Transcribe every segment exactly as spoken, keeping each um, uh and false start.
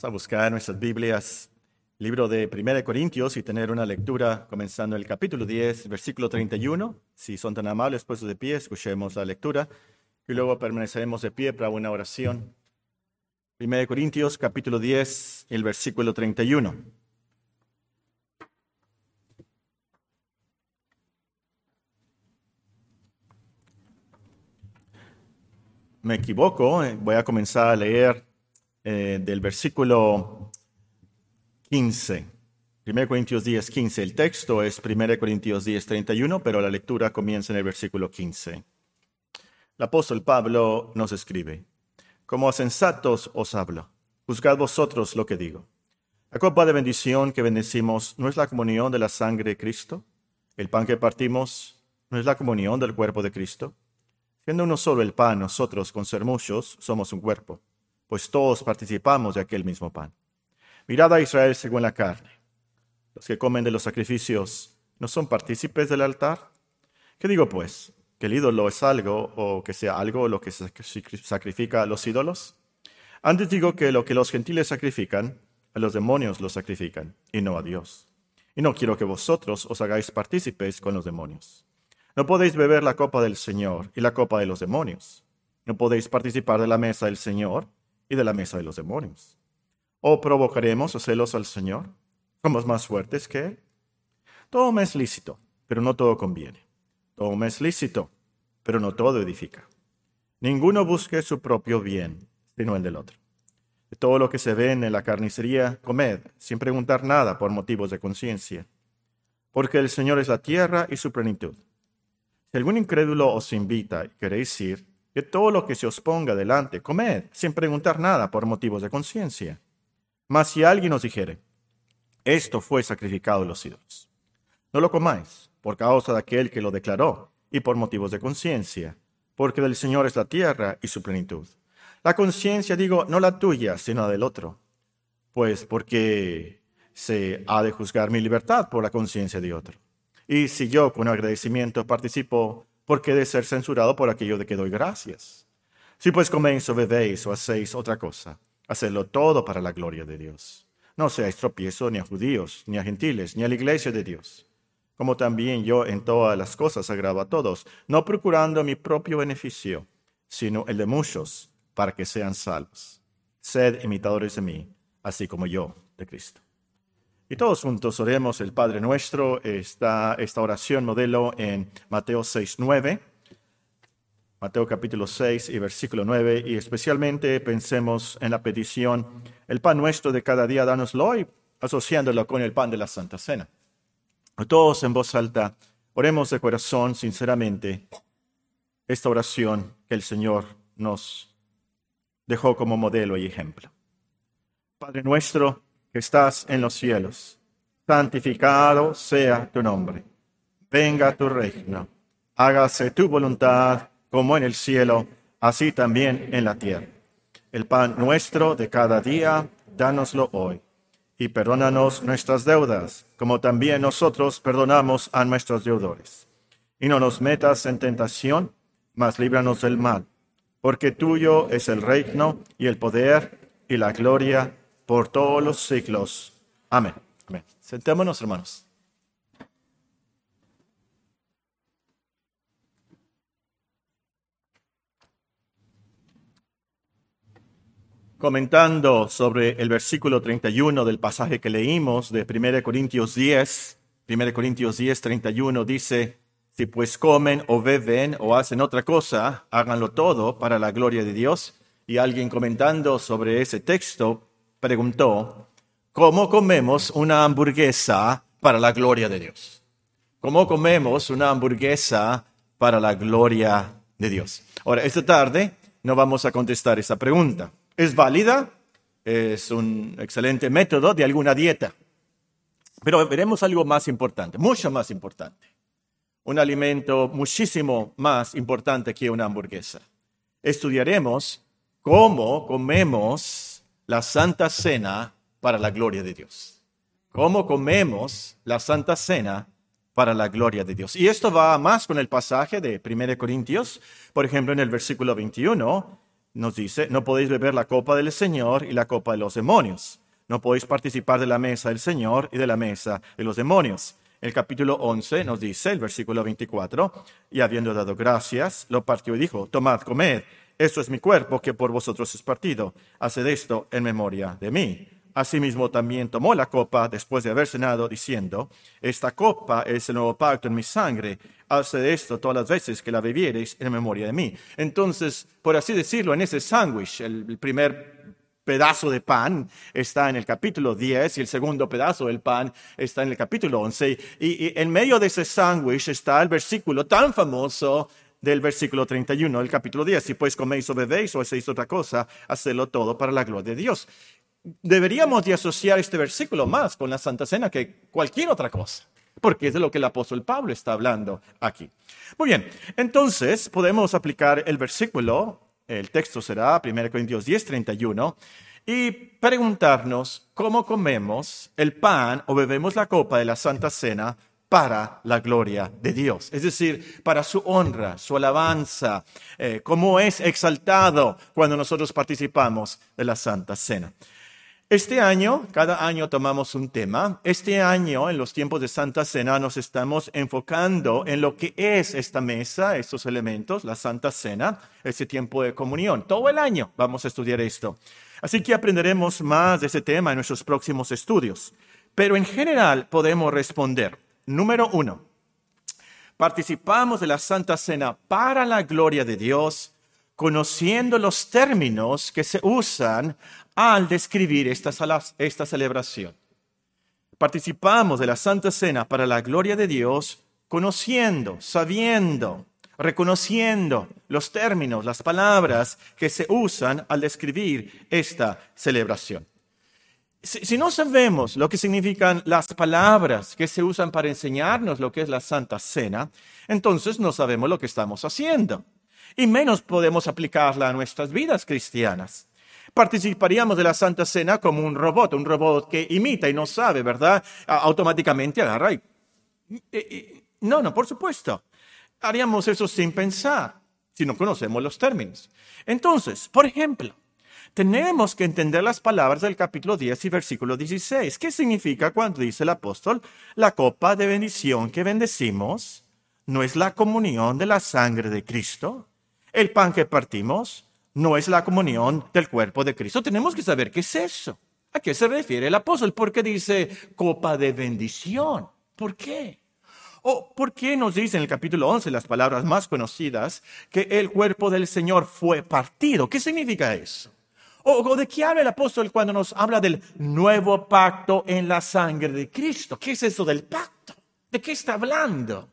Vamos a buscar nuestras Biblias, libro de Primera de Corintios, y tener una lectura comenzando el capítulo diez, versículo treinta y uno. Si son tan amables, puestos de pie, escuchemos la lectura y luego permaneceremos de pie para una oración. Primera de Corintios, capítulo diez, el versículo treinta y uno. Me equivoco, eh, voy a comenzar a leer eh, del versículo quince. Primera de Corintios diez, quince. El texto es Primera de Corintios diez, treinta y uno, pero la lectura comienza en el versículo quince. El apóstol Pablo nos escribe: Como a sensatos os hablo, juzgad vosotros lo que digo. La copa de bendición que bendecimos no es la comunión de la sangre de Cristo. El pan que partimos no es la comunión del cuerpo de Cristo. Siendo uno solo el pan, nosotros, con ser muchos, somos un cuerpo, pues todos participamos de aquel mismo pan. Mirad a Israel según la carne. Los que comen de los sacrificios no son partícipes del altar. ¿Qué digo pues? ¿Que el ídolo es algo o que sea algo lo que se sacrifica a los ídolos? Antes digo que lo que los gentiles sacrifican, a los demonios lo sacrifican, y no a Dios. Y no quiero que vosotros os hagáis partícipes con los demonios. No podéis beber la copa del Señor y la copa de los demonios. No podéis participar de la mesa del Señor y de la mesa de los demonios. ¿O provocaremos a celos al Señor? ¿Somos más fuertes que Él? Todo me es lícito, pero no todo conviene. Todo me es lícito, pero no todo edifica. Ninguno busque su propio bien, sino el del otro. De todo lo que se ve en la carnicería, comed, sin preguntar nada por motivos de conciencia. Porque el Señor es la tierra y su plenitud. Si algún incrédulo os invita y queréis ir, de todo lo que se os ponga delante, comed, sin preguntar nada por motivos de conciencia. Mas si alguien os dijere, esto fue sacrificado a los ídolos, no lo comáis, por causa de aquel que lo declaró, y por motivos de conciencia, porque del Señor es la tierra y su plenitud. La conciencia, digo, no la tuya, sino la del otro. Pues porque se ha de juzgar mi libertad por la conciencia de otro. Y si yo con agradecimiento participo, ¿por qué de ser censurado por aquello de que doy gracias? Si pues coméis o bebéis o hacéis otra cosa, hacedlo todo para la gloria de Dios. No seáis tropiezo ni a judíos, ni a gentiles, ni a la iglesia de Dios. Como también yo en todas las cosas agrado a todos, no procurando mi propio beneficio, sino el de muchos, para que sean salvos. Sed imitadores de mí, así como yo de Cristo. Y todos juntos oremos el Padre Nuestro. Está esta oración modelo en Mateo seis, nueve. Mateo capítulo seis y versículo nueve. Y especialmente pensemos en la petición, el pan nuestro de cada día, dánoslo hoy, asociándolo con el pan de la Santa Cena. Todos en voz alta, oremos de corazón, sinceramente, esta oración que el Señor nos dejó como modelo y ejemplo. Padre nuestro, que estás en los cielos, santificado sea tu nombre. Venga tu reino, hágase tu voluntad como en el cielo, así también en la tierra. El pan nuestro de cada día, dánoslo hoy. Y perdónanos nuestras deudas, como también nosotros perdonamos a nuestros deudores. Y no nos metas en tentación, mas líbranos del mal. Porque tuyo es el reino y el poder y la gloria por todos los siglos. Amén. Amén. Sentémonos, hermanos. Comentando sobre el versículo treinta y uno del pasaje que leímos de Primera de Corintios diez, Primera de Corintios diez, treinta y uno dice, si pues comen o beben o hacen otra cosa, háganlo todo para la gloria de Dios. Y alguien comentando sobre ese texto preguntó, ¿cómo comemos una hamburguesa para la gloria de Dios? ¿Cómo comemos una hamburguesa para la gloria de Dios? Ahora, esta tarde no vamos a contestar esa pregunta. ¿Es válida? Es un excelente método de alguna dieta. Pero veremos algo más importante, mucho más importante. Un alimento muchísimo más importante que una hamburguesa. Estudiaremos cómo comemos la Santa Cena para la gloria de Dios. ¿Cómo comemos la Santa Cena para la gloria de Dios? Y esto va más con el pasaje de Primera de Corintios. Por ejemplo, en el versículo veintiuno, nos dice, no podéis beber la copa del Señor y la copa de los demonios. No podéis participar de la mesa del Señor y de la mesa de los demonios. El capítulo once nos dice, el versículo veinticuatro, y habiendo dado gracias, lo partió y dijo, tomad, comed, esto es mi cuerpo que por vosotros es partido. Haced esto en memoria de mí. Asimismo también tomó la copa después de haber cenado, diciendo, esta copa es el nuevo pacto en mi sangre. Haced esto todas las veces que la bebiereis en memoria de mí. Entonces, por así decirlo, en ese sándwich, el, el primer pedazo de pan está en el capítulo diez y el segundo pedazo del pan está en el capítulo once. Y, y en medio de ese sándwich está el versículo tan famoso del versículo treinta y uno del capítulo diez. Si pues coméis o bebéis o hacéis otra cosa, hacedlo todo para la gloria de Dios. Deberíamos de asociar este versículo más con la Santa Cena que cualquier otra cosa, porque es de lo que el apóstol Pablo está hablando aquí. Muy bien, entonces podemos aplicar el versículo, el texto será primera Corintios diez, treinta y uno, y preguntarnos cómo comemos el pan o bebemos la copa de la Santa Cena para la gloria de Dios, es decir, para su honra, su alabanza, eh, cómo es exaltado cuando nosotros participamos de la Santa Cena. Este año, cada año tomamos un tema. Este año, en los tiempos de Santa Cena, nos estamos enfocando en lo que es esta mesa, estos elementos, la Santa Cena, ese tiempo de comunión. Todo el año vamos a estudiar esto. Así que aprenderemos más de ese tema en nuestros próximos estudios. Pero en general podemos responder. Número uno, participamos de la Santa Cena para la gloria de Dios, conociendo los términos que se usan al describir esta, esta celebración. Participamos de la Santa Cena para la gloria de Dios, conociendo, sabiendo, reconociendo los términos, las palabras que se usan al describir esta celebración. Si, si no sabemos lo que significan las palabras que se usan para enseñarnos lo que es la Santa Cena, entonces no sabemos lo que estamos haciendo. Y menos podemos aplicarla a nuestras vidas cristianas. Participaríamos de la Santa Cena como un robot, un robot que imita y no sabe, ¿verdad? Automáticamente agarra y... y, y no, no, por supuesto. Haríamos eso sin pensar, si no conocemos los términos. Entonces, por ejemplo, tenemos que entender las palabras del capítulo diez y versículo dieciséis. ¿Qué significa cuando dice el apóstol? La copa de bendición que bendecimos no es la comunión de la sangre de Cristo. El pan que partimos no es la comunión del cuerpo de Cristo. Tenemos que saber qué es eso. ¿A qué se refiere el apóstol? ¿Por qué dice copa de bendición? ¿Por qué? ¿O por qué nos dice en el capítulo once las palabras más conocidas que el cuerpo del Señor fue partido? ¿Qué significa eso? ¿O de qué habla el apóstol cuando nos habla del nuevo pacto en la sangre de Cristo? ¿Qué es eso del pacto? ¿De qué está hablando?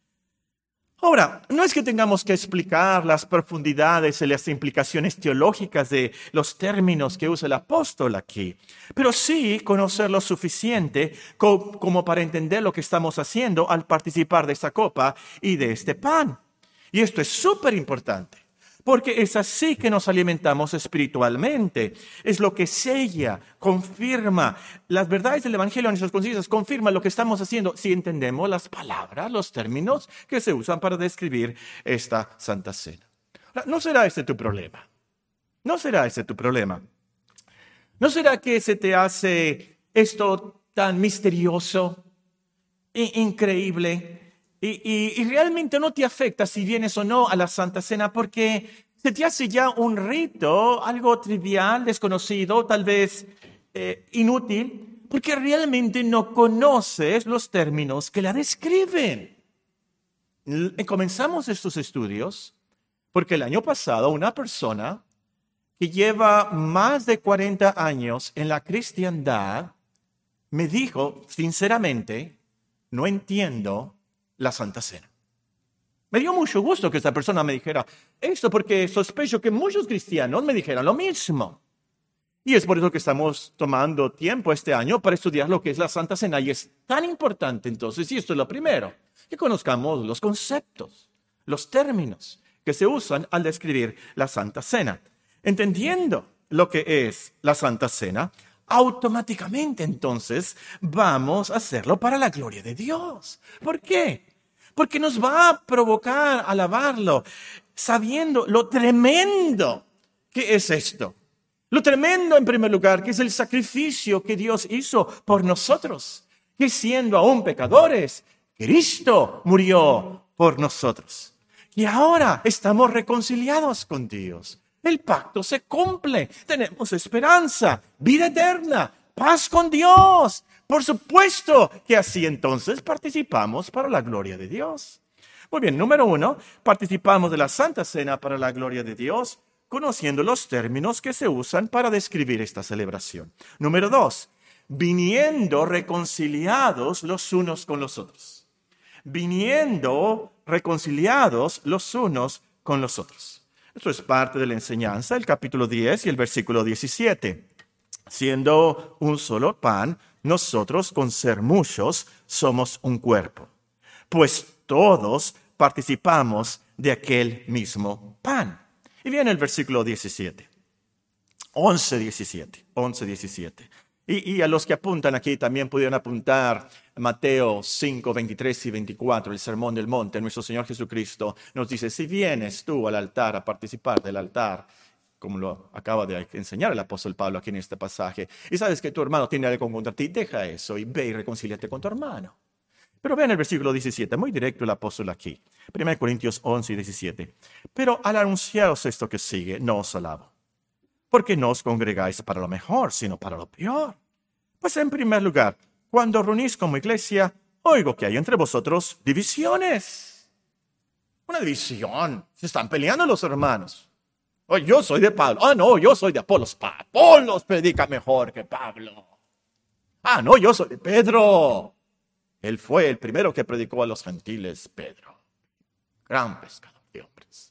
Ahora, no es que tengamos que explicar las profundidades y las implicaciones teológicas de los términos que usa el apóstol aquí, pero sí conocer lo suficiente como para entender lo que estamos haciendo al participar de esta copa y de este pan. Y esto es súper importante, porque es así que nos alimentamos espiritualmente. Es lo que sella, confirma las verdades del Evangelio en nuestras conciencias, confirma lo que estamos haciendo si entendemos las palabras, los términos que se usan para describir esta Santa Cena. ¿No será ese tu problema? ¿No será ese tu problema? ¿No será que se te hace esto tan misterioso e increíble? Y, y, y realmente no te afecta si vienes o no a la Santa Cena porque se te hace ya un rito, algo trivial, desconocido, tal vez eh, inútil, porque realmente no conoces los términos que la describen. Y comenzamos estos estudios porque el año pasado una persona que lleva más de cuarenta años en la cristiandad me dijo sinceramente, no entiendo la Santa Cena. Me dio mucho gusto que esta persona me dijera esto porque sospecho que muchos cristianos me dijeran lo mismo. Y es por eso que estamos tomando tiempo este año para estudiar lo que es la Santa Cena. Y es tan importante entonces, y esto es lo primero, que conozcamos los conceptos, los términos que se usan al describir la Santa Cena. Entendiendo lo que es la Santa Cena, automáticamente entonces vamos a hacerlo para la gloria de Dios. ¿Por qué? Porque nos va a provocar alabarlo, sabiendo lo tremendo ¿Qué es esto? Lo tremendo, en primer lugar, que es el sacrificio que Dios hizo por nosotros, que siendo aún pecadores, Cristo murió por nosotros. Y ahora estamos reconciliados con Dios. El pacto se cumple. Tenemos esperanza, vida eterna, paz con Dios. Por supuesto que así entonces participamos para la gloria de Dios. Muy bien, número uno, participamos de la Santa Cena para la gloria de Dios, conociendo los términos que se usan para describir esta celebración. Número dos, viniendo reconciliados los unos con los otros. Viniendo reconciliados los unos con los otros. Esto es parte de la enseñanza, el capítulo diez y el versículo diecisiete. Siendo un solo pan, nosotros con ser muchos somos un cuerpo, pues todos participamos de aquel mismo pan. Y viene el versículo diecisiete, once, diecisiete, once, diecisiete. Y, y a los que apuntan aquí también pudieron apuntar Mateo cinco, veintitrés y veinticuatro, el Sermón del Monte. Nuestro Señor Jesucristo nos dice, si vienes tú al altar a participar del altar, como lo acaba de enseñar el apóstol Pablo aquí en este pasaje, y sabes que tu hermano tiene algo contra ti, deja eso y ve y reconcíliate con tu hermano. Pero vean el versículo diecisiete, muy directo el apóstol aquí. primera Corintios once y diecisiete. Pero al anunciaros esto que sigue, no os alabo, porque no os congregáis para lo mejor, sino para lo peor. Pues en primer lugar, cuando reunís como iglesia, oigo que hay entre vosotros divisiones. Una división. Se están peleando los hermanos. Oh, yo soy de Pablo. Ah, no, yo soy de Apolos. Apolos predica mejor que Pablo. Ah, no, yo soy de Pedro. Él fue el primero que predicó a los gentiles, Pedro. Gran pescador de hombres.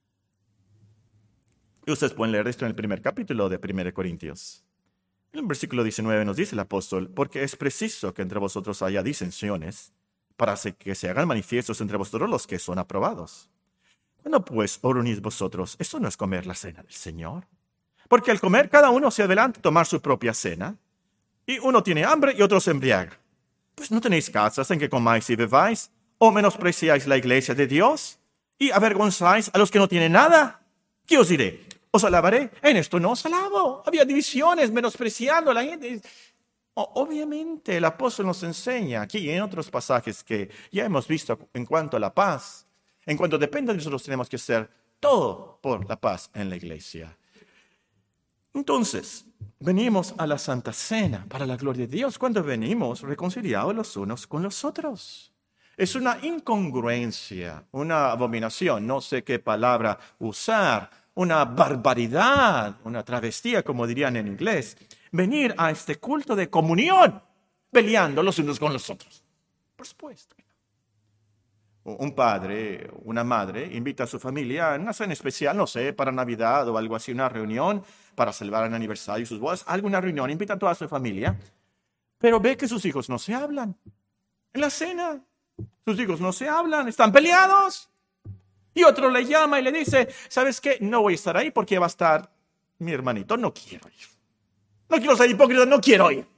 Y ustedes pueden leer esto en el primer capítulo de primera Corintios. En el versículo diecinueve nos dice el apóstol, porque es preciso que entre vosotros haya disensiones, para que se hagan manifiestos entre vosotros los que son aprobados. Cuando pues os reunís vosotros, ¿eso no es comer la cena del Señor? Porque al comer cada uno se adelanta a tomar su propia cena, y uno tiene hambre y otro se embriaga. Pues no tenéis casas en que comáis y bebáis, o menospreciáis la iglesia de Dios, y avergonzáis a los que no tienen nada. ¿Qué os diré? ¿Os alabaré? En esto no os alabo. Había divisiones, menospreciando a la gente. Obviamente el apóstol nos enseña aquí y en otros pasajes que ya hemos visto en cuanto a la paz. En cuanto depende de nosotros, tenemos que hacer todo por la paz en la iglesia. Entonces, venimos a la Santa Cena para la gloria de Dios cuando venimos reconciliados los unos con los otros. Es una incongruencia, una abominación, no sé qué palabra usar, una barbaridad, una travestía, como dirían en inglés, venir a este culto de comunión peleando los unos con los otros. Por supuesto. Un padre, una madre, invita a su familia a una cena especial, no sé, para Navidad o algo así, una reunión para celebrar el aniversario y sus bodas, alguna reunión, invita a toda su familia, pero ve que sus hijos no se hablan. En la cena, sus hijos no se hablan, están peleados. Y otro le llama y le dice, ¿sabes qué? No voy a estar ahí porque va a estar mi hermanito, no quiero ir. No quiero ser hipócrita, no quiero ir.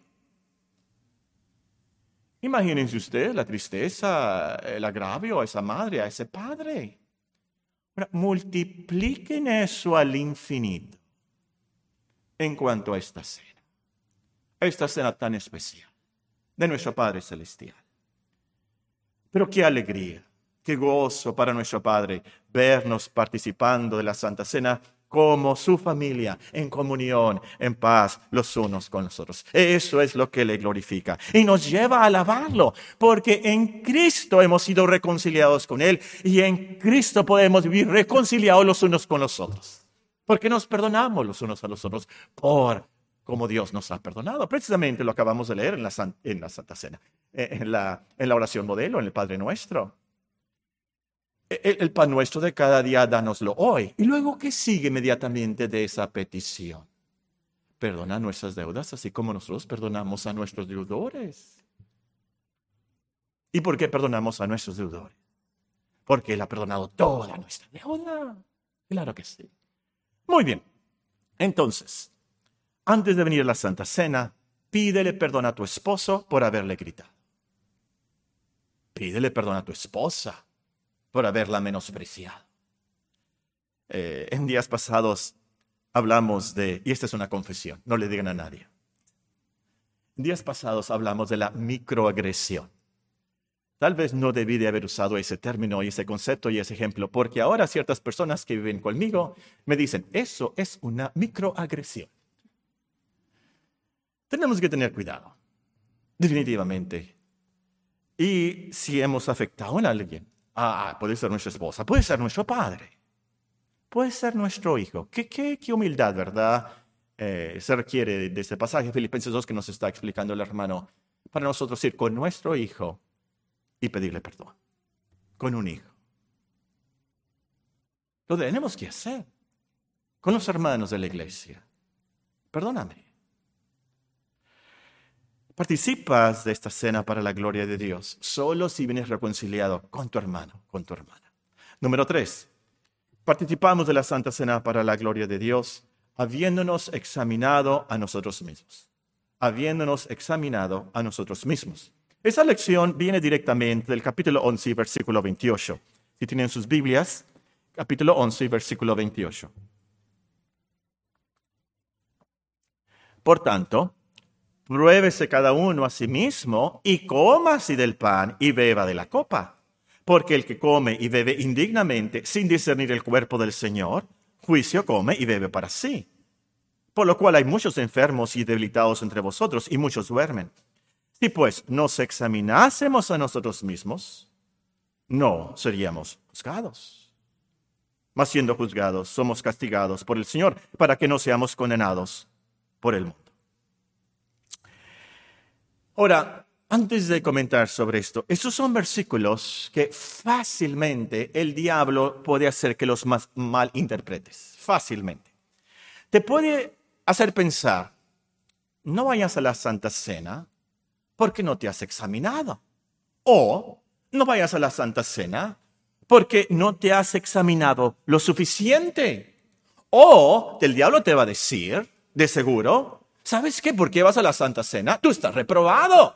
Imagínense ustedes la tristeza, el agravio a esa madre, a ese padre. Ahora, multipliquen eso al infinito en cuanto a esta cena. Esta cena tan especial de nuestro Padre Celestial. Pero qué alegría, qué gozo para nuestro Padre vernos participando de la Santa Cena como su familia, en comunión, en paz, los unos con los otros. Eso es lo que le glorifica. Y nos lleva a alabarlo, porque en Cristo hemos sido reconciliados con Él, y en Cristo podemos vivir reconciliados los unos con los otros. Porque nos perdonamos los unos a los otros por como Dios nos ha perdonado. Precisamente lo acabamos de leer en la, San, en la Santa Cena, en la, en la oración modelo, en el Padre Nuestro. El, el pan nuestro de cada día, dánoslo hoy. Y luego, ¿qué sigue inmediatamente de esa petición? Perdona nuestras deudas, así como nosotros perdonamos a nuestros deudores. ¿Y por qué perdonamos a nuestros deudores? Porque Él ha perdonado toda nuestra deuda. Claro que sí. Muy bien. Entonces, antes de venir a la Santa Cena, pídele perdón a tu esposo por haberle gritado. Pídele perdón a tu esposa por haberla menospreciado. Eh, en días pasados hablamos de, y esta es una confesión, no le digan a nadie. Días pasados hablamos de la microagresión. Tal vez no debí de haber usado ese término y ese concepto y ese ejemplo, porque ahora ciertas personas que viven conmigo me dicen, eso es una microagresión. Tenemos que tener cuidado, definitivamente. Y si hemos afectado a alguien, ah, puede ser nuestra esposa, puede ser nuestro padre, puede ser nuestro hijo. Qué, qué, qué humildad, ¿verdad? Eh, se requiere de este pasaje de Filipenses dos que nos está explicando el hermano, para nosotros ir con nuestro hijo y pedirle perdón, con un hijo. Lo tenemos que hacer con los hermanos de la iglesia. Perdóname. Participas de esta cena para la gloria de Dios solo si vienes reconciliado con tu hermano, con tu hermana. Número tres, participamos de la Santa Cena para la gloria de Dios habiéndonos examinado a nosotros mismos. Habiéndonos examinado a nosotros mismos. Esa lección viene directamente del capítulo once, versículo veintiocho. Si tienen sus Biblias, capítulo once, versículo veintiocho. Por tanto, pruébese cada uno a sí mismo y coma así del pan y beba de la copa. Porque el que come y bebe indignamente, sin discernir el cuerpo del Señor, juicio come y bebe para sí. Por lo cual hay muchos enfermos y debilitados entre vosotros, y muchos duermen. Si pues nos examinásemos a nosotros mismos, no seríamos juzgados. Mas siendo juzgados, somos castigados por el Señor, para que no seamos condenados por el mundo. Ahora, antes de comentar sobre esto, estos son versículos que fácilmente el diablo puede hacer que los malinterpretes. Fácilmente. Te puede hacer pensar, no vayas a la Santa Cena porque no te has examinado. O no vayas a la Santa Cena porque no te has examinado lo suficiente. O el diablo te va a decir, de seguro, ¿sabes qué? ¿Por qué vas a la Santa Cena? Tú estás reprobado.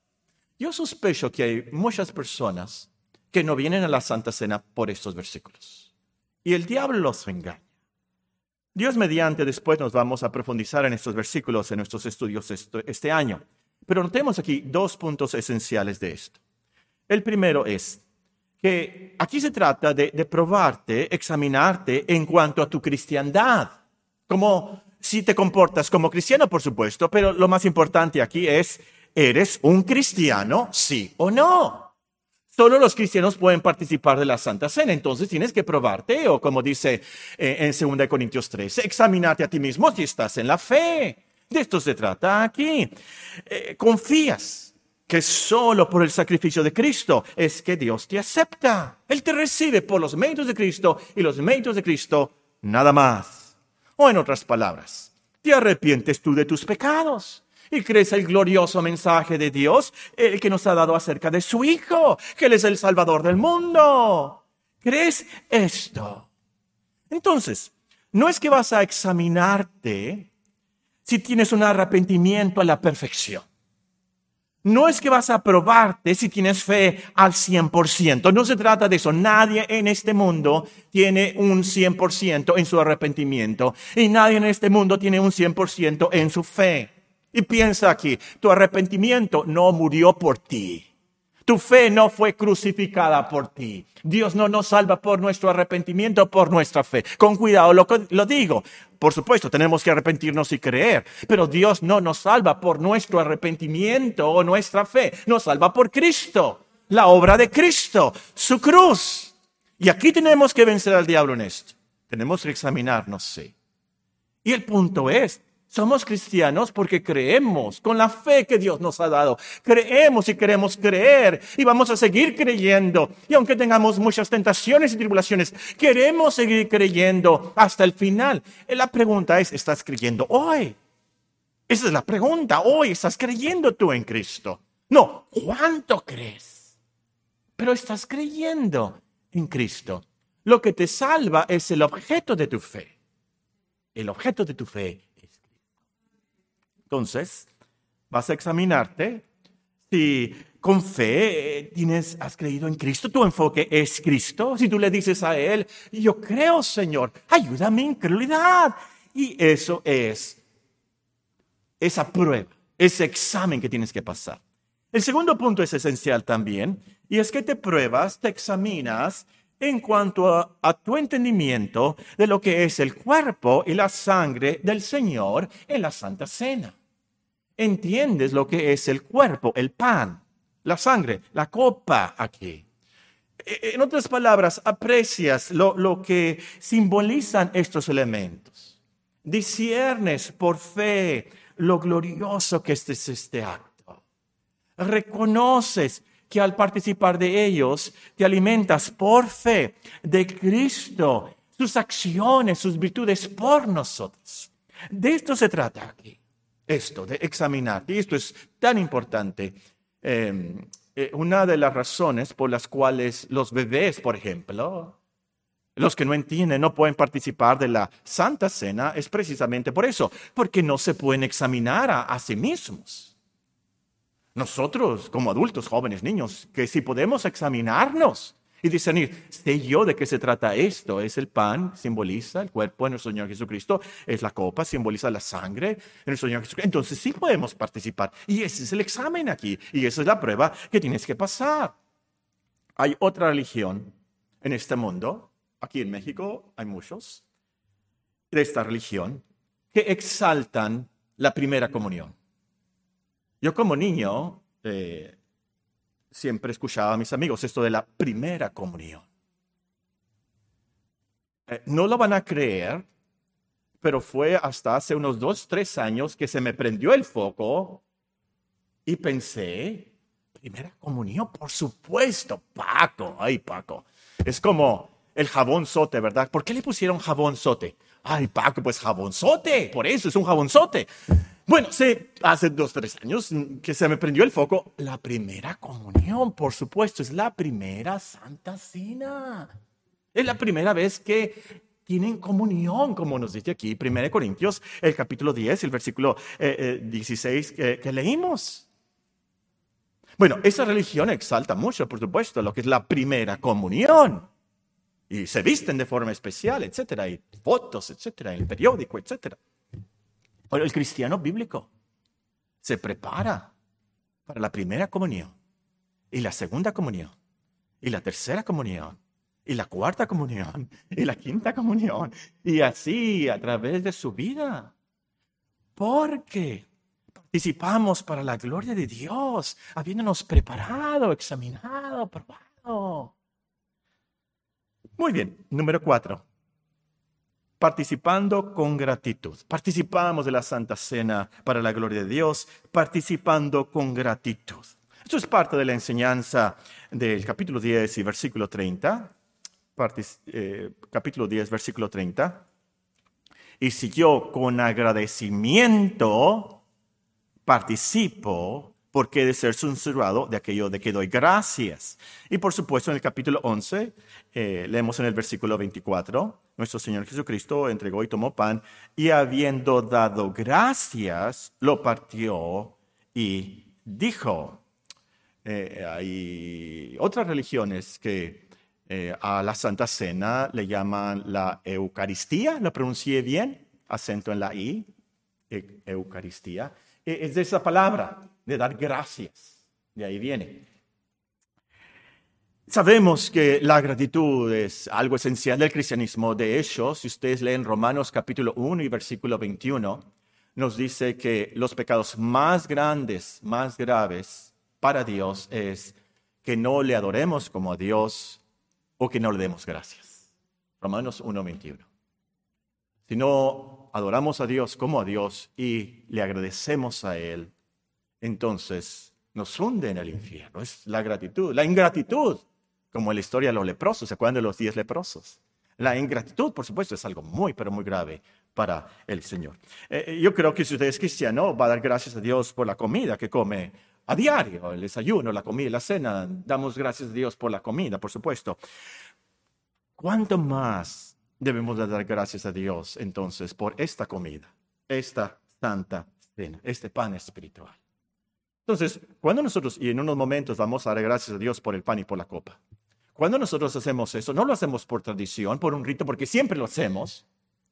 Yo sospecho que hay muchas personas que no vienen a la Santa Cena por estos versículos. Y el diablo los engaña. Dios mediante, después nos vamos a profundizar en estos versículos en nuestros estudios este, este año. Pero notemos aquí dos puntos esenciales de esto. El primero es que aquí se trata de, de probarte, examinarte en cuanto a tu cristiandad. Como si te comportas como cristiano, por supuesto, pero lo más importante aquí es, ¿eres un cristiano, sí o no? Solo los cristianos pueden participar de la Santa Cena, entonces tienes que probarte, o como dice eh, en segunda Corintios trece, examínate a ti mismo si estás en la fe. De esto se trata aquí. Eh, confías que solo por el sacrificio de Cristo es que Dios te acepta. Él te recibe por los méritos de Cristo y los méritos de Cristo nada más. O en otras palabras, ¿te arrepientes tú de tus pecados? Y crees el glorioso mensaje de Dios, el que nos ha dado acerca de su Hijo, que Él es el Salvador del mundo. ¿Crees esto? Entonces, no es que vas a examinarte si tienes un arrepentimiento a la perfección. No es que vas a probarte si tienes fe al cien por ciento. No se trata de eso. Nadie en este mundo tiene un cien por ciento en su arrepentimiento. Y nadie en este mundo tiene un cien por ciento en su fe. Y piensa aquí, tu arrepentimiento no murió por ti. Tu fe no fue crucificada por ti. Dios no nos salva por nuestro arrepentimiento, por nuestra fe. Con cuidado lo, lo digo. Por supuesto, tenemos que arrepentirnos y creer. Pero Dios no nos salva por nuestro arrepentimiento o nuestra fe. Nos salva por Cristo. La obra de Cristo. Su cruz. Y aquí tenemos que vencer al diablo en esto. Tenemos que examinarnos, sí. Y el punto es, somos cristianos porque creemos con la fe que Dios nos ha dado. Creemos y queremos creer y vamos a seguir creyendo. Y aunque tengamos muchas tentaciones y tribulaciones, queremos seguir creyendo hasta el final. Y la pregunta es, ¿estás creyendo hoy? Esa es la pregunta. Hoy, ¿estás creyendo tú en Cristo? No, ¿cuánto crees? Pero estás creyendo en Cristo. Lo que te salva es el objeto de tu fe. El objeto de tu fe. Entonces, vas a examinarte si con fe tienes, has creído en Cristo, tu enfoque es Cristo. Si tú le dices a Él, yo creo, Señor, ayúdame a mi incredulidad. Y eso es esa prueba, ese examen que tienes que pasar. El segundo punto es esencial también, y es que te pruebas, te examinas en cuanto a, a tu entendimiento de lo que es el cuerpo y la sangre del Señor en la Santa Cena. ¿Entiendes lo que es el cuerpo, el pan, la sangre, la copa aquí? En otras palabras, aprecias lo, lo que simbolizan estos elementos. Disciernes por fe lo glorioso que este es este acto. Reconoces que al participar de ellos te alimentas por fe de Cristo, sus acciones, sus virtudes por nosotros. De esto se trata aquí, esto de examinar. Y esto es tan importante. Eh, eh, una de las razones por las cuales los bebés, por ejemplo, los que no entienden, no pueden participar de la Santa Cena, es precisamente por eso, porque no se pueden examinar a, a sí mismos. Nosotros, como adultos, jóvenes, niños, que si podemos examinarnos y discernir, sé yo de qué se trata esto. Es el pan, simboliza el cuerpo de nuestro Señor Jesucristo. Es la copa, simboliza la sangre de nuestro Señor Jesucristo. Entonces sí podemos participar. Y ese es el examen aquí. Y esa es la prueba que tienes que pasar. Hay otra religión en este mundo. Aquí en México hay muchos de esta religión que exaltan la primera comunión. Yo como niño eh, siempre escuchaba a mis amigos esto de la primera comunión. Eh, no lo van a creer, pero fue hasta hace unos dos, tres años que se me prendió el foco y pensé, primera comunión, por supuesto, Paco, ay Paco, es como el jabonzote, ¿verdad? ¿Por qué le pusieron jabonzote? Ay, Paco, pues jabonzote, por eso es un jabonzote. Bueno, sí, hace dos, tres años que se me prendió el foco. La primera comunión, por supuesto, es la primera Santa Cena. Es la primera vez que tienen comunión, como nos dice aquí, primera de Corintios, el capítulo diez, el versículo eh, eh, dieciséis que, que leímos. Bueno, esa religión exalta mucho, por supuesto, lo que es la primera comunión. Y se visten de forma especial, etcétera, y fotos, etcétera, en el periódico, etcétera. Pero el cristiano bíblico se prepara para la primera comunión, y la segunda comunión, y la tercera comunión, y la cuarta comunión, y la quinta comunión, y así a través de su vida. Porque participamos para la gloria de Dios, habiéndonos preparado, examinado, probado. Muy bien, número cuatro. Participando con gratitud. Participamos de la Santa Cena para la gloria de Dios, participando con gratitud. Esto es parte de la enseñanza del capítulo diez y versículo treinta. Partic- eh, capítulo diez, versículo treinta. Y si yo con agradecimiento participo, porque he de ser censurado de aquello de que doy gracias. Y por supuesto en el capítulo once, eh, leemos en el versículo veinticuatro, nuestro Señor Jesucristo entregó y tomó pan, y habiendo dado gracias, lo partió y dijo. Eh, hay otras religiones que eh, a la Santa Cena le llaman la Eucaristía, ¿lo pronuncié bien? Acento en la I, e- Eucaristía. Eh, es de esa palabra, de dar gracias. De ahí viene. Sabemos que la gratitud es algo esencial del cristianismo. De hecho, si ustedes leen Romanos capítulo uno y versículo veintiuno, nos dice que los pecados más grandes, más graves para Dios es que no le adoremos como a Dios o que no le demos gracias. Romanos uno veintiuno. Si no adoramos a Dios como a Dios y le agradecemos a Él, entonces nos hunde en el infierno. Es la gratitud, la ingratitud, como en la historia de los leprosos. ¿Se acuerdan de los diez leprosos? La ingratitud, por supuesto, es algo muy, pero muy grave para el Señor. Eh, yo creo que si usted es cristiano, va a dar gracias a Dios por la comida que come a diario, el desayuno, la comida, la cena. Damos gracias a Dios por la comida, por supuesto. ¿Cuánto más debemos de dar gracias a Dios entonces por esta comida, esta santa cena, este pan espiritual? Entonces, cuando nosotros, y en unos momentos vamos a dar gracias a Dios por el pan y por la copa, cuando nosotros hacemos eso, no lo hacemos por tradición, por un rito, porque siempre lo hacemos,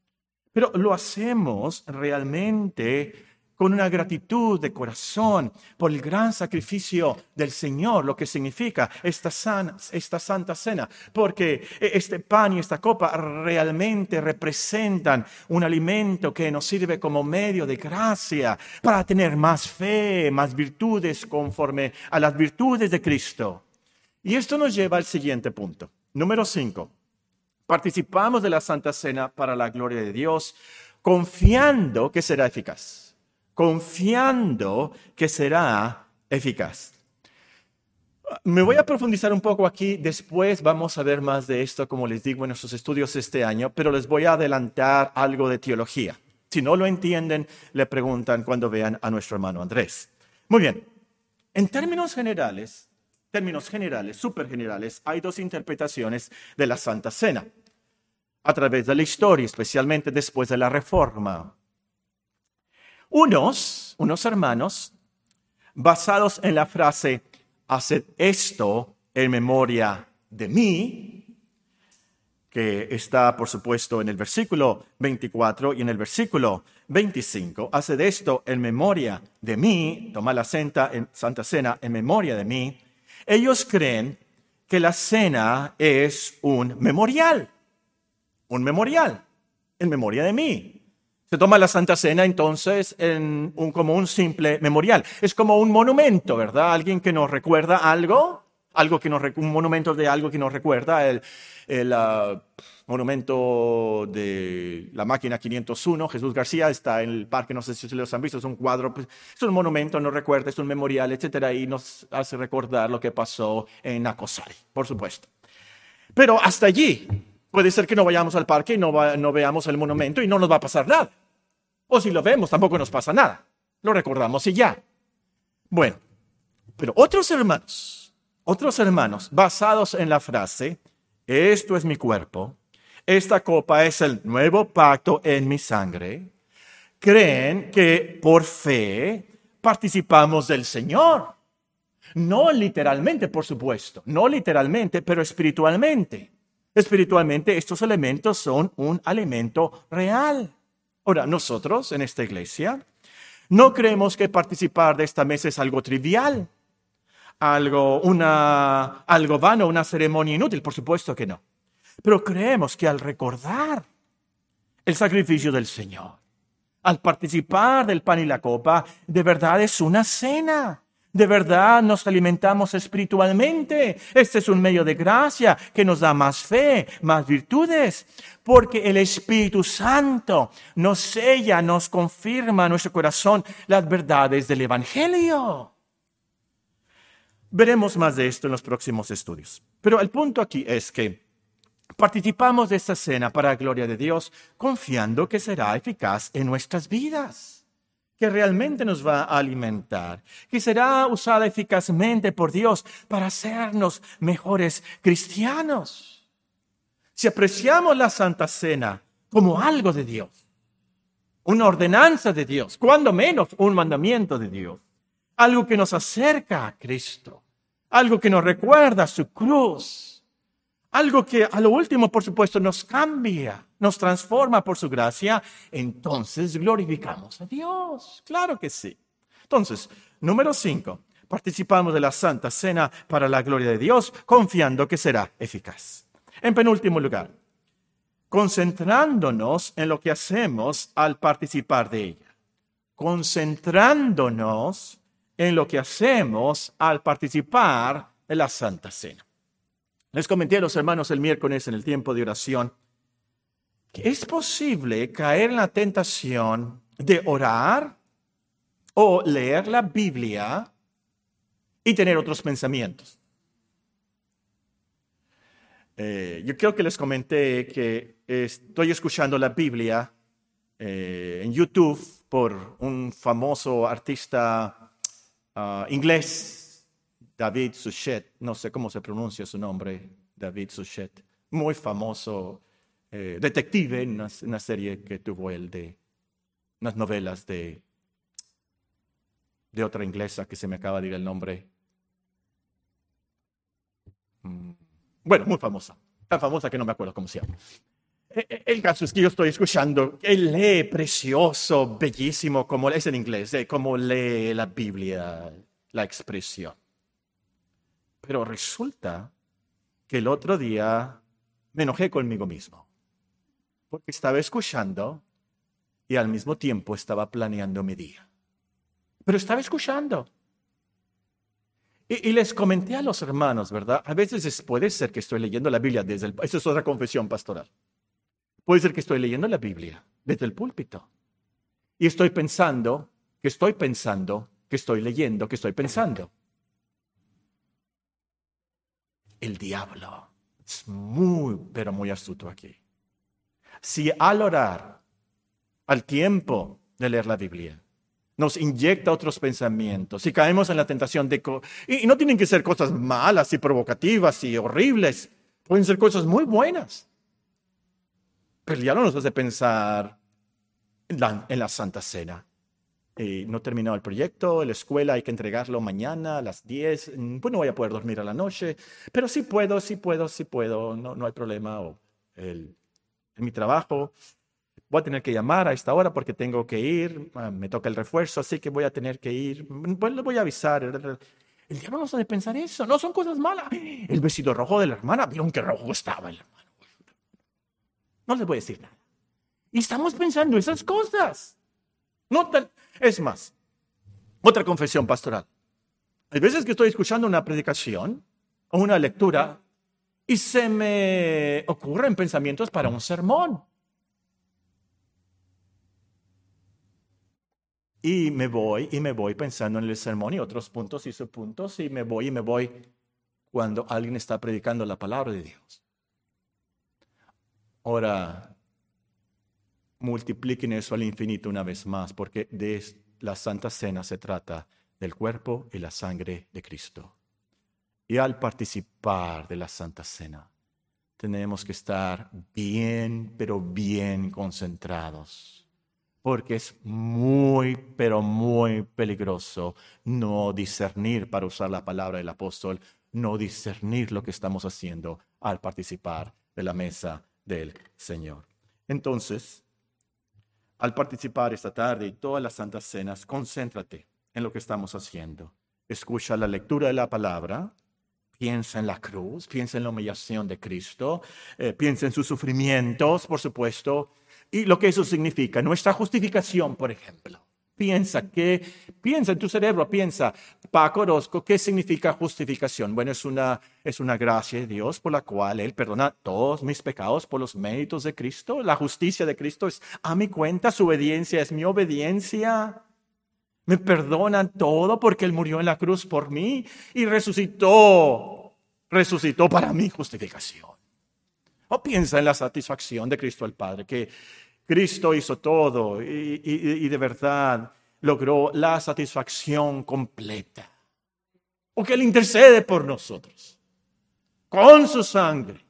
Pero lo hacemos realmente con una gratitud de corazón por el gran sacrificio del Señor, lo que significa esta, san, esta Santa Cena, porque este pan y esta copa realmente representan un alimento que nos sirve como medio de gracia para tener más fe, más virtudes conforme a las virtudes de Cristo. Y esto nos lleva al siguiente punto. Número cinco. Participamos de la Santa Cena para la gloria de Dios, confiando que será eficaz. Confiando que será eficaz. Me voy a profundizar un poco aquí, después vamos a ver más de esto, como les digo, en nuestros estudios este año, pero les voy a adelantar algo de teología. Si no lo entienden, le preguntan cuando vean a nuestro hermano Andrés. Muy bien, en términos generales, términos generales, súper generales, hay dos interpretaciones de la Santa Cena a través de la historia, especialmente después de la Reforma. Unos, unos hermanos, basados en la frase, haced esto en memoria de mí, que está, por supuesto, en el versículo veinticuatro y en el versículo veinticinco, haced esto en memoria de mí, tomad la Santa, Santa Cena en memoria de mí. Ellos creen que la cena es un memorial, un memorial en memoria de mí. Se toma la Santa Cena entonces en un, como un simple memorial. Es como un monumento, ¿verdad? Alguien que nos recuerda algo, algo que nos, un monumento de algo que nos recuerda. El, el uh, monumento de la máquina quinientos uno, Jesús García, está en el parque, no sé si los han visto, es un cuadro, pues, es un monumento, nos recuerda, es un memorial, etcétera, y nos hace recordar lo que pasó en Nacosari, por supuesto. Pero hasta allí. Puede ser que no vayamos al parque y no, va, no veamos el monumento y no nos va a pasar nada. O si lo vemos, tampoco nos pasa nada. Lo recordamos y ya. Bueno, pero otros hermanos, otros hermanos, basados en la frase, esto es mi cuerpo, esta copa es el nuevo pacto en mi sangre, creen que por fe participamos del Señor. No literalmente, por supuesto, no literalmente, pero espiritualmente. Espiritualmente, estos elementos son un alimento real. Ahora, nosotros en esta iglesia no creemos que participar de esta mesa es algo trivial, algo, una, algo vano, una ceremonia inútil. Por supuesto que no. Pero creemos que al recordar el sacrificio del Señor, al participar del pan y la copa, de verdad es una cena. De verdad nos alimentamos espiritualmente. Este es un medio de gracia que nos da más fe, más virtudes, porque el Espíritu Santo nos sella, nos confirma en nuestro corazón las verdades del Evangelio. Veremos más de esto en los próximos estudios. Pero el punto aquí es que participamos de esta cena para la gloria de Dios, confiando que será eficaz en nuestras vidas, que realmente nos va a alimentar, que será usada eficazmente por Dios para hacernos mejores cristianos. Si apreciamos la Santa Cena como algo de Dios, una ordenanza de Dios, cuando menos un mandamiento de Dios, algo que nos acerca a Cristo, algo que nos recuerda su cruz, algo que a lo último, por supuesto, nos cambia, nos transforma por su gracia, entonces glorificamos a Dios. Claro que sí. Entonces, número cinco, participamos de la Santa Cena para la gloria de Dios, confiando que será eficaz. En penúltimo lugar, concentrándonos en lo que hacemos al participar de ella. Concentrándonos en lo que hacemos al participar de la Santa Cena. Les comenté a los hermanos el miércoles en el tiempo de oración que es posible caer en la tentación de orar o leer la Biblia y tener otros pensamientos. Eh, yo creo que les comenté que estoy escuchando la Biblia eh, en YouTube por un famoso artista uh, inglés, David Suchet, no sé cómo se pronuncia su nombre, David Suchet, muy famoso eh, detective en una, una serie que tuvo él de unas novelas de, de otra inglesa que se me acaba de ir el nombre. Mm, bueno, muy famosa, tan famosa que no me acuerdo cómo se llama. El caso es que yo estoy escuchando, él lee precioso, bellísimo, como es en inglés, eh, como lee la Biblia, la expresión. Pero resulta que el otro día me enojé conmigo mismo, porque estaba escuchando y al mismo tiempo estaba planeando mi día. Pero estaba escuchando. Y, y les comenté a los hermanos, ¿verdad? A veces puede ser que estoy leyendo la Biblia desde el... Eso es otra confesión pastoral. Puede ser que estoy leyendo la Biblia desde el púlpito. Y estoy pensando, que estoy pensando, que estoy leyendo, que estoy pensando. El diablo es muy, pero muy astuto aquí. Si al orar, al tiempo de leer la Biblia, nos inyecta otros pensamientos, si caemos en la tentación de... Co- y, y no tienen que ser cosas malas y provocativas y horribles, pueden ser cosas muy buenas. Pero el diablo nos hace pensar en la, en la Santa Cena. Eh, no he terminado el proyecto, la escuela hay que entregarlo mañana a las diez. Pues no voy a poder dormir a la noche, pero sí puedo, sí puedo, sí puedo, no, no hay problema. O el, en mi trabajo voy a tener que llamar a esta hora porque tengo que ir, me toca el refuerzo, así que voy a tener que ir. Pues le voy a avisar. El diablo nos hace pensar eso, no son cosas malas. El vestido rojo de la hermana, vieron qué rojo estaba el hermano. No les voy a decir nada. Y estamos pensando esas cosas. No tan... Es más, otra confesión pastoral. Hay veces que estoy escuchando una predicación o una lectura y se me ocurren pensamientos para un sermón. Y me voy y me voy pensando en el sermón y otros puntos y subpuntos y me voy y me voy cuando alguien está predicando la palabra de Dios. Ahora, multipliquen eso al infinito una vez más, porque de la Santa Cena se trata del cuerpo y la sangre de Cristo. Y al participar de la Santa Cena, tenemos que estar bien, pero bien concentrados, porque es muy, pero muy peligroso no discernir, para usar la palabra del apóstol, no discernir lo que estamos haciendo al participar de la mesa del Señor. Entonces, al participar esta tarde y todas las santas cenas, concéntrate en lo que estamos haciendo. Escucha la lectura de la palabra, piensa en la cruz, piensa en la humillación de Cristo, eh, piensa en sus sufrimientos, por supuesto, y lo que eso significa. Nuestra justificación, por ejemplo. Piensa, que, piensa en tu cerebro, piensa, Paco Orozco, ¿qué significa justificación? Bueno, es una, es una gracia de Dios por la cual Él perdona todos mis pecados por los méritos de Cristo. La justicia de Cristo es a mi cuenta, su obediencia es mi obediencia. Me perdonan todo porque Él murió en la cruz por mí y resucitó, resucitó para mi justificación. O piensa en la satisfacción de Cristo el Padre, que Cristo hizo todo y, y, y de verdad logró la satisfacción completa. O que Él intercede por nosotros con su sangre.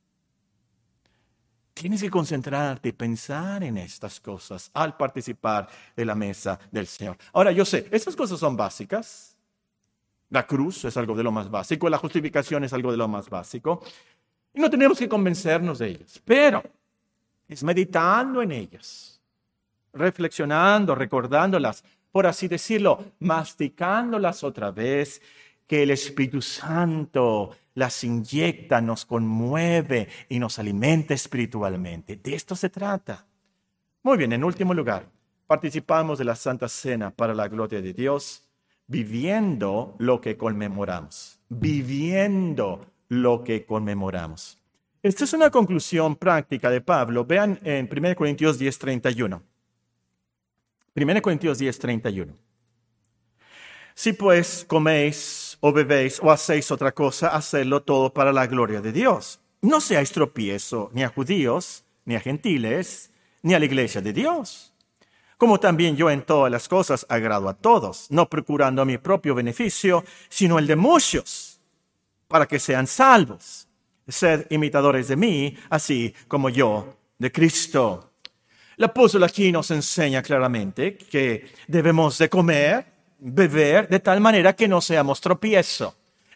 Tienes que concentrarte y pensar en estas cosas al participar de la mesa del Señor. Ahora, yo sé, estas cosas son básicas. La cruz es algo de lo más básico, la justificación es algo de lo más básico. Y no tenemos que convencernos de ellas, pero es meditando en ellas, reflexionando, recordándolas, por así decirlo, masticándolas otra vez, que el Espíritu Santo las inyecta, nos conmueve y nos alimenta espiritualmente. De esto se trata. Muy bien, en último lugar, participamos de la Santa Cena para la gloria de Dios, viviendo lo que conmemoramos, viviendo lo que conmemoramos. Esta es una conclusión práctica de Pablo. Vean en primera Corintios diez, treinta y uno. primera Corintios diez, treinta y uno. Si pues coméis o bebéis o hacéis otra cosa, hacedlo todo para la gloria de Dios. No seáis tropiezo ni a judíos, ni a gentiles, ni a la iglesia de Dios. Como también yo en todas las cosas agrado a todos, no procurando mi propio beneficio, sino el de muchos, para que sean salvos. Sed imitadores de mí, así como yo de Cristo. El apóstol aquí nos enseña claramente que debemos de comer, beber, de tal manera que no seamos tropiezo.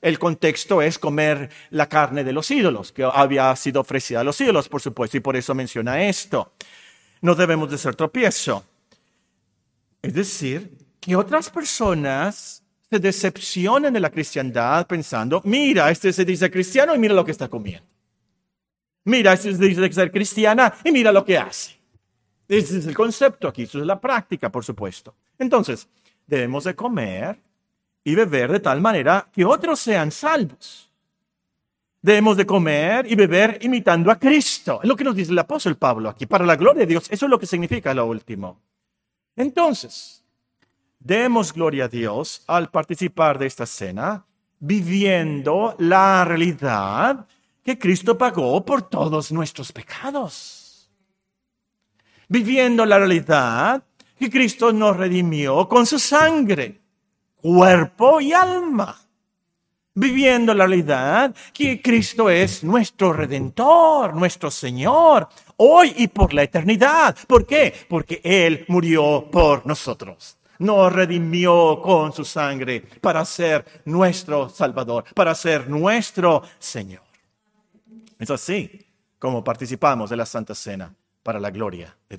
El contexto es comer la carne de los ídolos, que había sido ofrecida a los ídolos, por supuesto, y por eso menciona esto. No debemos de ser tropiezo. Es decir, que otras personas se decepcionen de la cristiandad pensando, mira, este se dice cristiano y mira lo que está comiendo. Mira, este se dice ser cristiana y mira lo que hace. Ese es el concepto aquí, eso es la práctica, por supuesto. Entonces, debemos de comer y beber de tal manera que otros sean salvos. Debemos de comer y beber imitando a Cristo. Es lo que nos dice el apóstol Pablo aquí. Para la gloria de Dios, eso es lo que significa lo último. Entonces, demos gloria a Dios al participar de esta cena, viviendo la realidad que Cristo pagó por todos nuestros pecados. Viviendo la realidad que Cristo nos redimió con su sangre, cuerpo y alma. Viviendo la realidad que Cristo es nuestro Redentor, nuestro Señor, hoy y por la eternidad. ¿Por qué? Porque Él murió por nosotros. Nos redimió con su sangre para ser nuestro Salvador, para ser nuestro Señor. Es así como participamos de la Santa Cena para la gloria de Dios.